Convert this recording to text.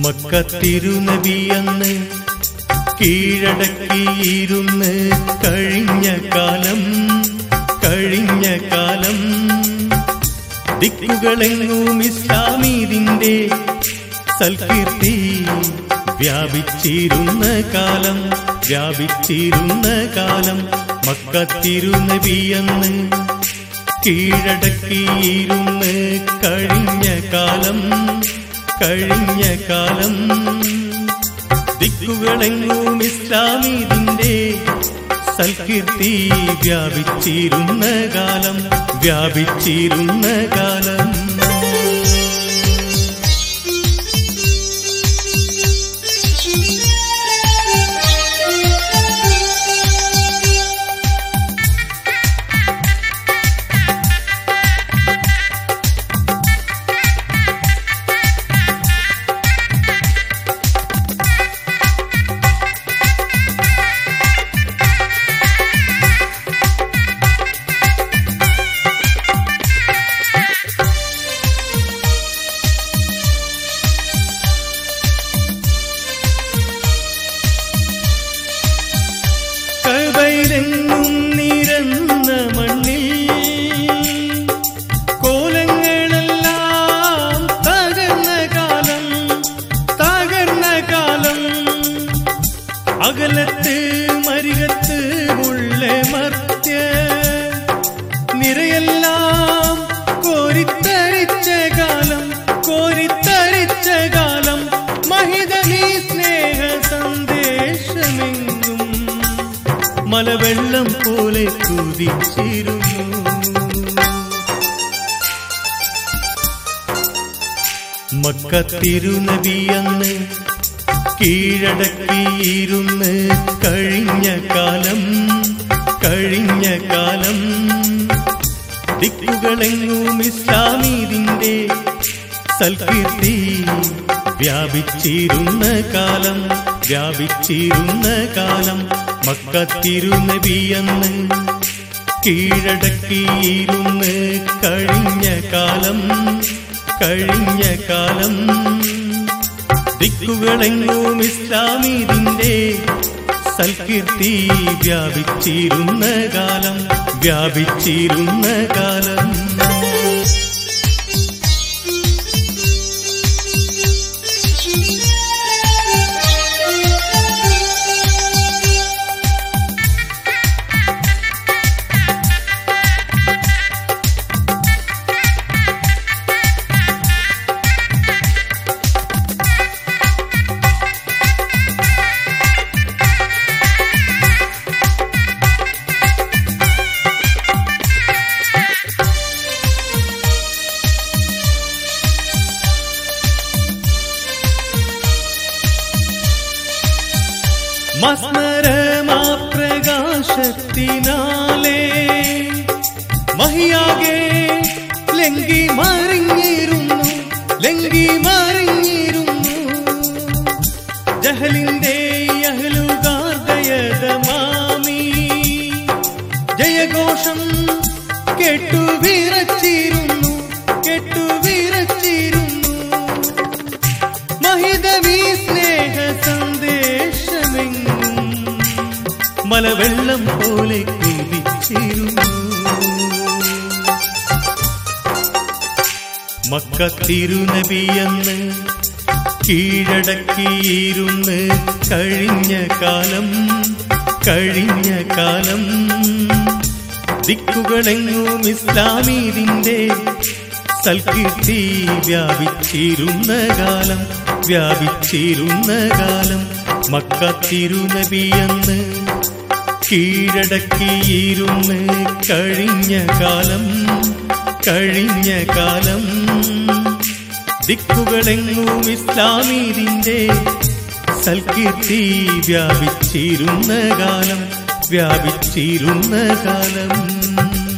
മക്കത്തിരുനബിയന്ന് കീഴടക്കിയിരുന്ന് കഴിഞ്ഞ കാലം ദിക്കുകളെങ്ങും ഇസ്ലാമീതിന്റെ സൽകീർത്തി വ്യാപിച്ചിരുന്ന കാലം മക്കത്തിരുനബിയന്ന് കീഴടക്കിയിരുന്ന് കഴിഞ്ഞ കാലം ദിക്കുകളെങ്ങും ഇസ്ലാമീതിന്റെ സൽകീർത്തി വ്യാപിച്ചിരുന്ന കാലം കഅബയിലെങ്ങും നിരന്ന മണ്ണിൽ കോലങ്ങളെല്ലാം തകർന്ന കാലം അകലത്ത് മരികത്ത് ഉള്ള മർത്യ നിരയെല്ലാം കോരിത്തരിച്ച കാലം മഹിതമീ സ്നേഹ സന്ദേശമെങ്ങും മലവെള്ളം പോലെ കുതിച്ചിരുന്നു. മക്കത്തിരുനബിയന്ന് കീഴടക്കിയിരുന്ന് കഴിഞ്ഞ കാലം ദിക്കുകളെങ്ങും ഇസ്ലാമീതിന്റെ സൽകീർത്തി വ്യാപിച്ചിരുന്ന കാലം മക്കത്തിരുനബിയന്ന് കീഴടക്കിയിരുന്ന് കഴിഞ്ഞ കാലം ദിക്കുകളെങ്ങും ഇസ്ലാമീതിന്റെ സൽകീർത്തി വ്യാപിച്ചിരുന്ന കാലം മസ്മരമാപ്രകാശത്തിനാലേ മഹിയാകെ ലംഘി മറിഞ്ഞിരുന്നു ജഹലിന്റെ അഹ്ലുകാർ ദയദമാമി ജയഘോഷം കേട്ടു വിറച്ചിരുന്നു മഹിതമീ സ്നേഹ സന്ദേശമെങ്ങും മലവെള്ളം പോലെ കുതിച്ചിരുന്നു. മക്കത്തിരുനബിയന്ന് കീഴടക്കിയിരുന്ന് കഴിഞ്ഞ കാലം ദിക്കുകളെങ്ങും ഇസ്ലാമീതിന്റെ സൽകീർത്തി വ്യാപിച്ചിരുന്ന കാലം മക്കത്തിരുനബിയന്ന് കീഴടക്കിയിരുന്ന് കഴിഞ്ഞ കാലം ദിക്കുകളെങ്ങും ഇസ്ലാമീതിന്റെ സൽകീർത്തി വ്യാപിച്ചിരുന്ന കാലം